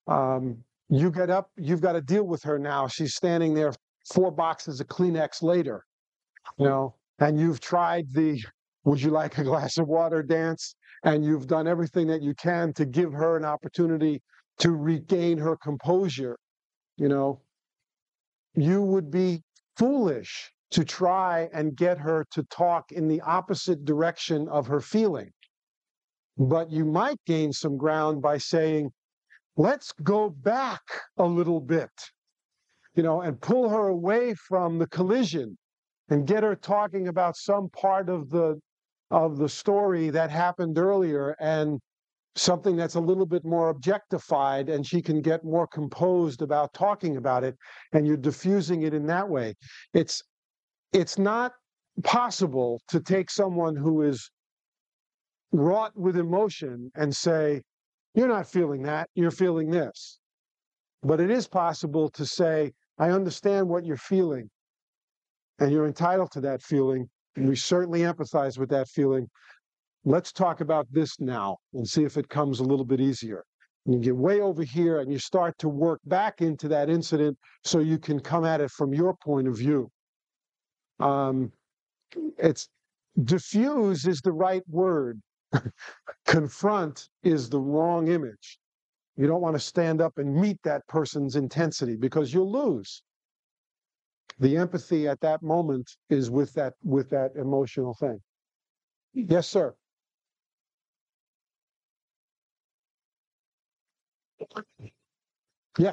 you get up, you've got to deal with her now. She's standing there 4 boxes of Kleenex later, you know, and you've tried the would you like a glass of water dance, and you've done everything that you can to give her an opportunity to regain her composure. You know, you would be foolish to try and get her to talk in the opposite direction of her feeling. But you might gain some ground by saying, let's go back a little bit, you know, and pull her away from the collision and get her talking about some part of the story that happened earlier and something that's a little bit more objectified, and she can get more composed about talking about it, and you're diffusing it in that way. It's not possible to take someone who is wrought with emotion and say, you're not feeling that, you're feeling this. But it is possible to say, I understand what you're feeling, and you're entitled to that feeling, and we certainly empathize with that feeling. Let's talk about this now and see if it comes a little bit easier. And you get way over here and you start to work back into that incident so you can come at it from your point of view. It's diffuse is the right word. Confront is the wrong image. You don't want to stand up and meet that person's intensity because you'll lose. The empathy at that moment is with that emotional thing. Yes, sir. Yeah.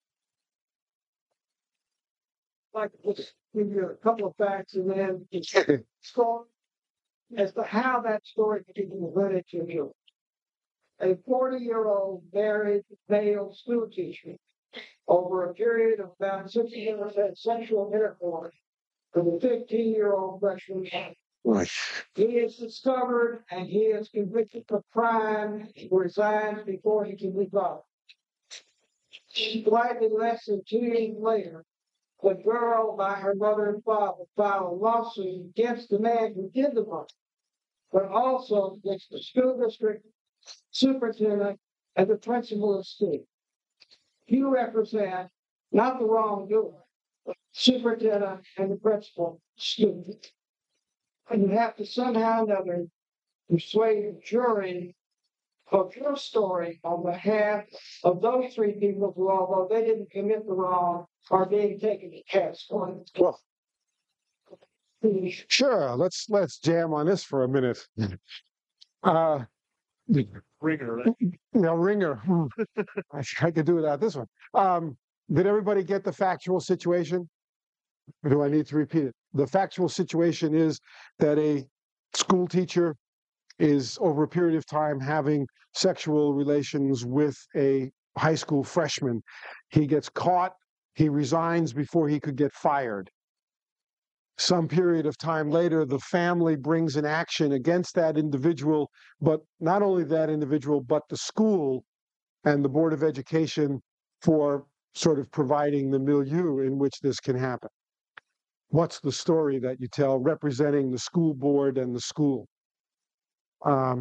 Like, let's give you a couple of facts and then story as to how that story can be related to you. A 40-year-old married male school teacher over a period of about 6 years had sexual intercourse with a 15-year-old freshman. He is discovered and he is convicted of crime. He resigns before he can be fired. Slightly less than 2 years later, the girl, by her mother and father, filed a lawsuit against the man who did the murder, but also against the school district, superintendent, and the principal of school. You represent not the wrongdoer, but the superintendent and the principal student. And you have to somehow or another persuade a jury of your story on behalf of those three people who, although they didn't commit the wrong, are being taken to task for it. Well, sure. Let's jam on this for a minute. Ringer. Now, ringer. I could do without this one. Did everybody get the factual situation? Or do I need to repeat it? The factual situation is that a school teacher is over a period of time having sexual relations with a high school freshman. He gets caught. He resigns before he could get fired. Some period of time later, the family brings an action against that individual, but not only that individual, but the school and the Board of Education for sort of providing the milieu in which this can happen. What's the story that you tell representing the school board and the school? I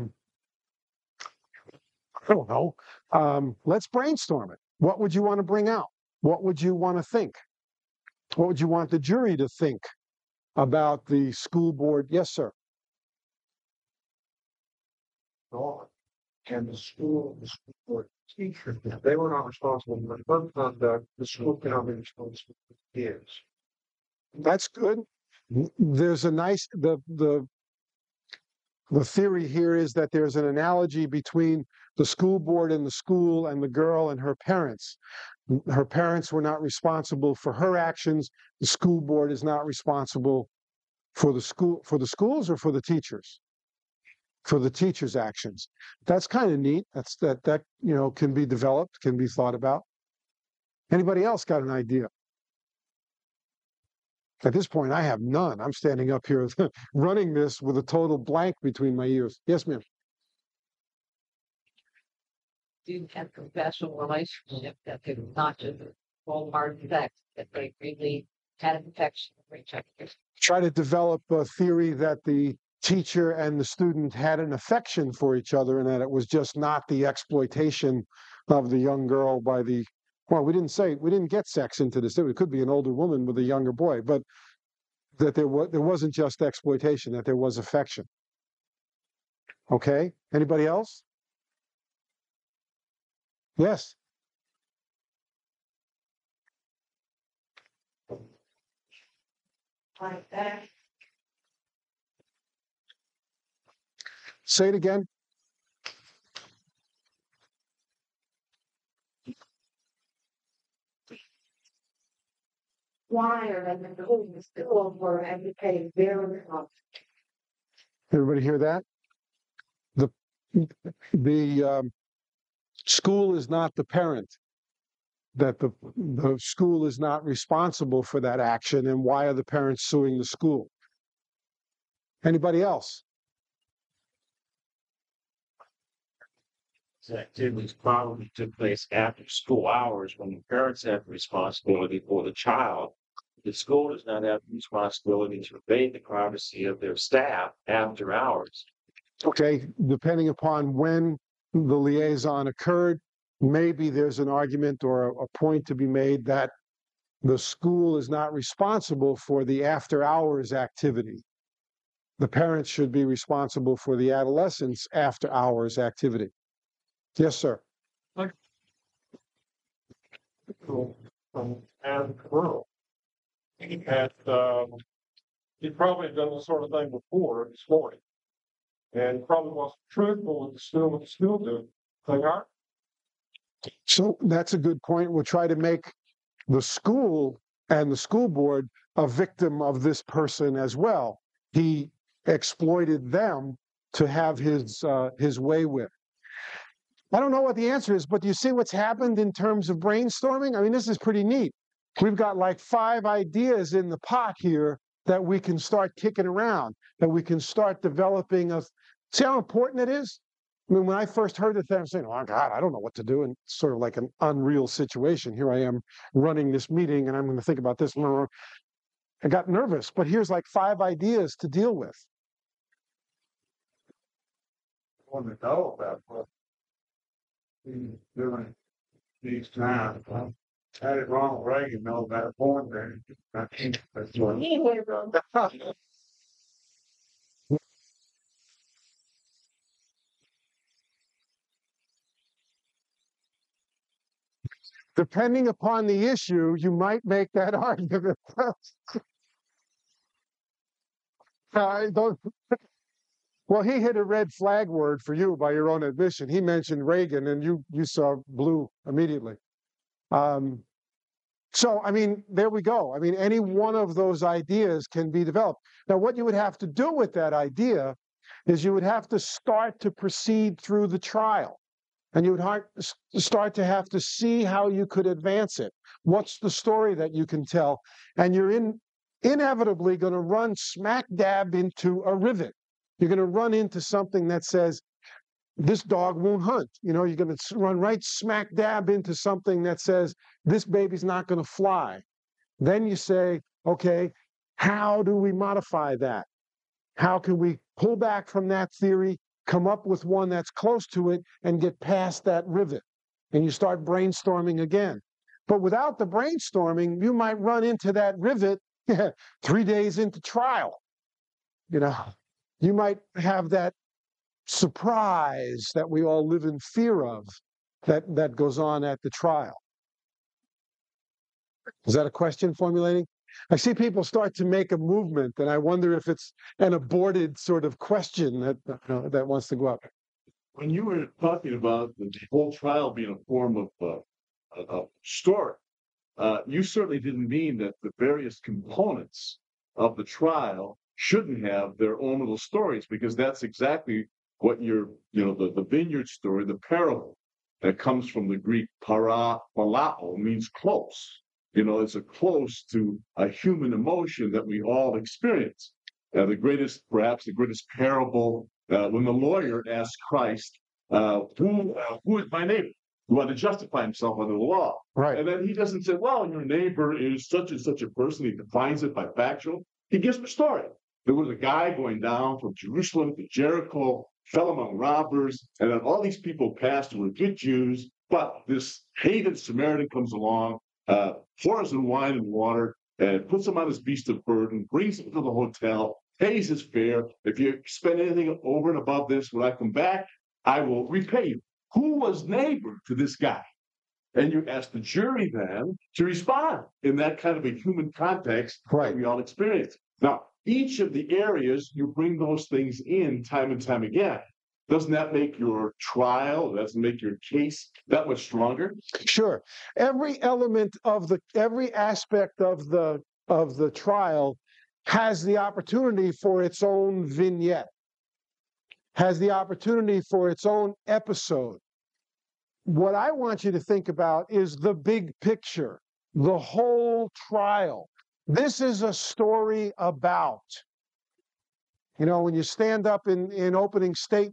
don't know. Let's brainstorm it. What would you want to bring out? What would you want to think? What would you want the jury to think about the school board? Yes, sir. And the school board teacher, they were not responsible for her conduct. The school cannot be responsible for his. That's good. There's a nice the theory here is that there's an analogy between the school board and the school and the girl and her parents. Her parents were not responsible for her actions. The school board is not responsible for the schools or for the teachers. For the teachers' actions. That's kind of neat. That can be developed, can be thought about. Anybody else got an idea? At this point, I have none. I'm standing up here running this with a total blank between my ears. Yes, ma'am. Do have professional relationship that they were not just hard sex, that they really had an affection for each other. Try to develop a theory that the teacher and the student had an affection for each other and that it was just not the exploitation of the young girl by the, well, we didn't get sex into this. It could be an older woman with a younger boy, but that there wasn't just exploitation, that there was affection. Okay, anybody else? Yes. Like that. Say it again. Why are they doing this school for educating very much? Everybody hear that? The school is not the parent. That the school is not responsible for that action, and why are the parents suing the school? Anybody else? activities probably took place after school hours when the parents have responsibility for the child. The school does not have the responsibility to invade the privacy of their staff after hours. Okay, depending upon when the liaison occurred, maybe there's an argument or a point to be made that the school is not responsible for the after hours activity. The parents should be responsible for the adolescents' after hours activity. Yes, sir. And girl. And he probably done this sort of thing before this morning. And probably wasn't truthful with the still do. They are. So that's a good point. We'll try to make the school and the school board a victim of this person as well. He exploited them to have his way with. I don't know what the answer is, but do you see what's happened in terms of brainstorming? I mean, this is pretty neat. We've got like 5 ideas in the pot here that we can start kicking around, that we can start developing a. See how important it is? I mean, when I first heard the thing, I'm saying, oh, God, I don't know what to do. And it's sort of like an unreal situation. Here I am running this meeting and I'm going to think about this. I got nervous, but here's like 5 ideas to deal with. I want to know about what he's doing these times. I had it wrong with Reagan, know about a born there. That's what. Depending upon the issue, you might make that argument. I don't. Well, he hit a red flag word for you by your own admission. He mentioned Reagan, and you saw blue immediately. So, I mean, there we go. I mean, any one of those ideas can be developed. Now, what you would have to do with that idea is you would have to start to proceed through the trial. And you would start to have to see how you could advance it. What's the story that you can tell? And you're inevitably going to run smack dab into a rivet. You're going to run into something that says, this dog won't hunt. You know, you're going to run right smack dab into something that says, this baby's not going to fly. Then you say, okay, how do we modify that? How can we pull back from that theory, come up with one that's close to it, and get past that rivet? And you start brainstorming again. But without the brainstorming, you might run into that rivet 3 days into trial. You know, you might have that surprise that we all live in fear of that goes on at the trial. Is that a question formulating? I see people start to make a movement, and I wonder if it's an aborted sort of question that wants to go up. When you were talking about the whole trial being a form of story, you certainly didn't mean that the various components of the trial shouldn't have their own little stories, because that's exactly what the vineyard story, the parable that comes from the Greek paraphalao, means close. You know, it's a close to a human emotion that we all experience. Perhaps the greatest parable, when the lawyer asked Christ, who is my neighbor? Who had to justify himself under the law. Right. And then he doesn't say, well, your neighbor is such and such a person. He defines it by factual. He gives a story. There was a guy going down from Jerusalem to Jericho, fell among robbers, and then all these people passed who were good Jews, but this hated Samaritan comes along, pours in wine and water, and puts him on his beast of burden, brings him to the hotel, pays his fare. If you spend anything over and above this, when I come back, I will repay you. Who was neighbor to this guy? And you ask the jury then to respond in that kind of a human context that we all experience. Now, each of the areas, you bring those things in time and time again. Doesn't that make your trial, doesn't make your case that much stronger? Sure. Every element of every aspect of the trial has the opportunity for its own vignette, has the opportunity for its own episode. What I want you to think about is the big picture, the whole trial. This is a story about, when you stand up in opening statement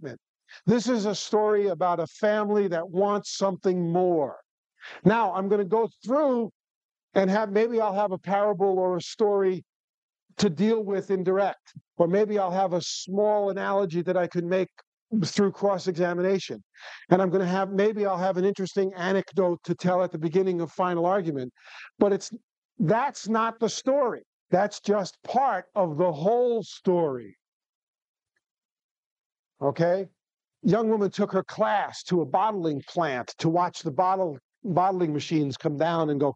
This is a story about a family that wants something more. Now, I'm going to go through and maybe I'll have a parable or a story to deal with indirect, or maybe I'll have a small analogy that I could make through cross-examination. And maybe I'll have an interesting anecdote to tell at the beginning of final argument. But that's not the story. That's just part of the whole story. Okay? Young woman took her class to a bottling plant to watch the bottling machines come down and go,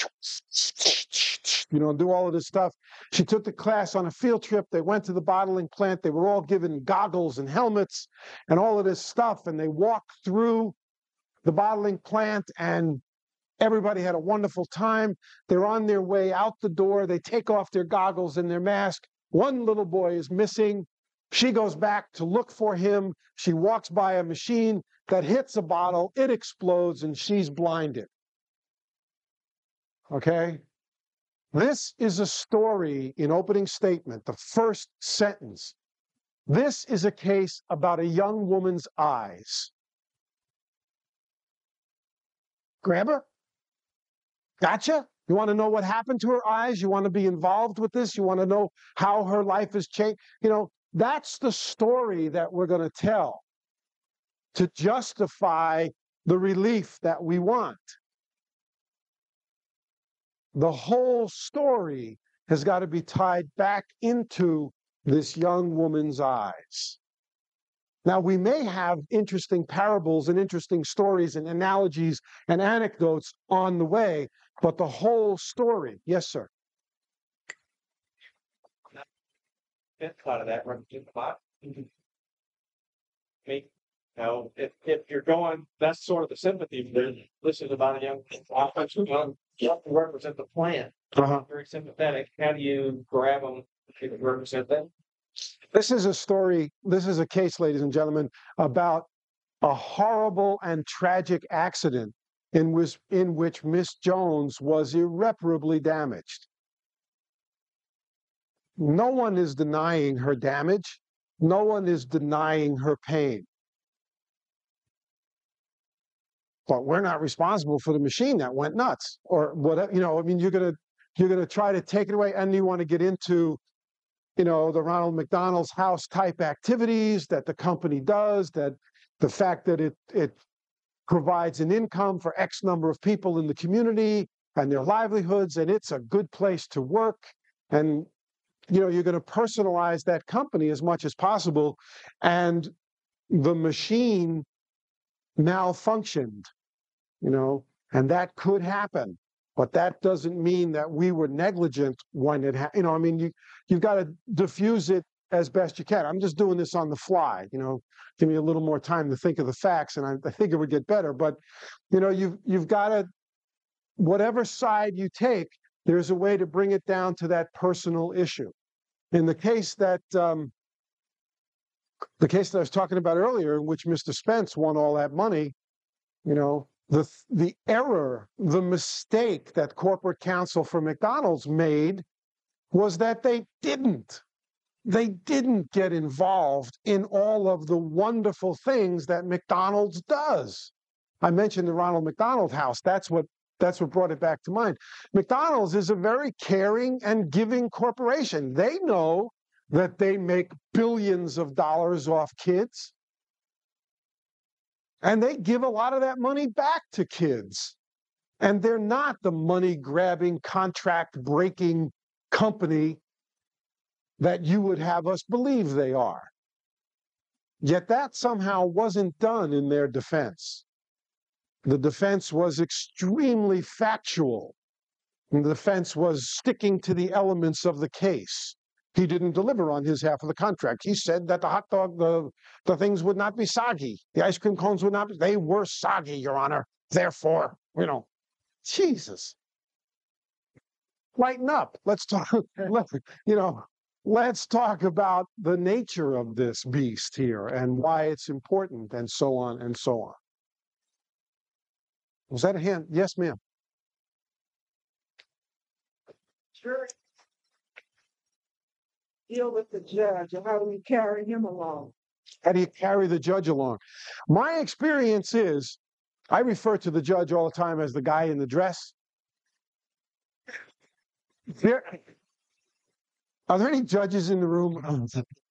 do all of this stuff. She took the class on a field trip. They went to the bottling plant. They were all given goggles and helmets and all of this stuff. And they walked through the bottling plant and everybody had a wonderful time. They're on their way out the door. They take off their goggles and their mask. One little boy is missing. She goes back to look for him. She walks by a machine that hits a bottle. It explodes and she's blinded. Okay? This is a story in opening statement, the first sentence. This is a case about a young woman's eyes. Grab her? Gotcha? You want to know what happened to her eyes? You want to be involved with this? You want to know how her life has changed? That's the story that we're going to tell to justify the relief that we want. The whole story has got to be tied back into this young woman's eyes. Now, we may have interesting parables and interesting stories and analogies and anecdotes on the way, but the whole story, yes, sir. Fifth part of that represents the Bible. If you're going, that's sort of the sympathy. This is about a young offensive young to represent the plan. Very sympathetic. How do you grab them to represent them? This is a story, this is a case, ladies and gentlemen, about a horrible and tragic accident in which Miss Jones was irreparably damaged. No one is denying her damage. No one is denying her pain. But we're not responsible for the machine that went nuts or whatever. You're gonna try to take it away, and you want to get into, the Ronald McDonald's House type activities that the company does, that the fact that it provides an income for X number of people in the community and their livelihoods, and it's a good place to work. And you're going to personalize that company as much as possible, and the machine malfunctioned, and that could happen. But that doesn't mean that we were negligent when it happened. You've got to diffuse it as best you can. I'm just doing this on the fly, give me a little more time to think of the facts, and I think it would get better. But, you've got to, whatever side you take, there's a way to bring it down to that personal issue. In the case that I was talking about earlier, in which Mr. Spence won all that money, the error, the mistake that corporate counsel for McDonald's made was that they didn't get involved in all of the wonderful things that McDonald's does. I mentioned the Ronald McDonald House. That's what brought it back to mind. McDonald's is a very caring and giving corporation. They know that they make billions of dollars off kids. And they give a lot of that money back to kids. And they're not the money-grabbing, contract-breaking company that you would have us believe they are. Yet that somehow wasn't done in their defense. The defense was extremely factual. And the defense was sticking to the elements of the case. He didn't deliver on his half of the contract. He said that the hot dog, the things would not be soggy. The ice cream cones would not be, they were soggy, Your Honor. Therefore, Jesus. Lighten up. Let's talk, let's talk about the nature of this beast here and why it's important and so on and so on. Was that a hand? Yes, ma'am. Sure. Deal with the judge and how we carry him along. How do you carry the judge along? My experience is, I refer to the judge all the time as the guy in the dress. Are there any judges in the room?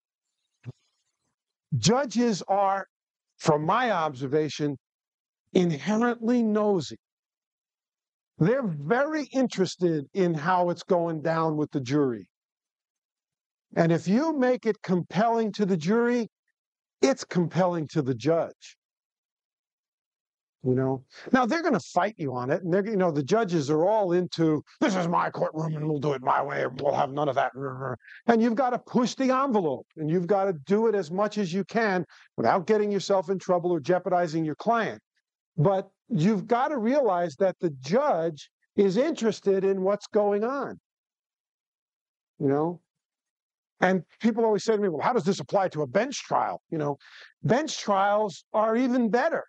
Judges are, from my observation, inherently nosy. They're very interested in how it's going down with the jury. And if you make it compelling to the jury, it's compelling to the judge. You know, now they're going to fight you on it, and they're, you know, the judges are all into, this is my courtroom and we'll do it my way and we'll have none of that. And you've got to push the envelope, and you've got to do it as much as you can without getting yourself in trouble or jeopardizing your client. But you've got to realize that the judge is interested in what's going on. You know, and people always say to me, well, how does this apply to a bench trial? You know, bench trials are even better.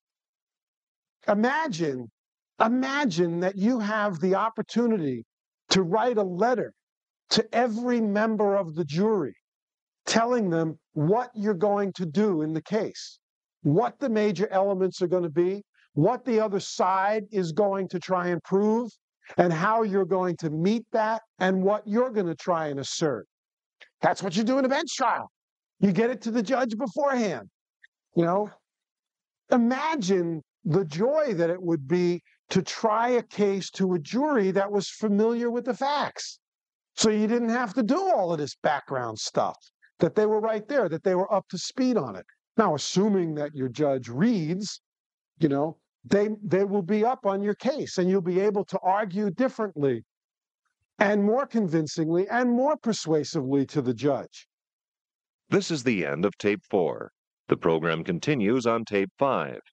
Imagine that you have the opportunity to write a letter to every member of the jury, telling them what you're going to do in the case, what the major elements are going to be, what the other side is going to try and prove, and how you're going to meet that, and what you're going to try and assert. That's what you do in a bench trial. You get it to the judge beforehand. You know, imagine the joy that it would be to try a case to a jury that was familiar with the facts. So you didn't have to do all of this background stuff, that they were right there, that they were up to speed on it. Now, assuming that your judge reads, you know, they will be up on your case, and you'll be able to argue differently and more convincingly and more persuasively to the judge. This is the end of tape 4. The program continues on tape 5.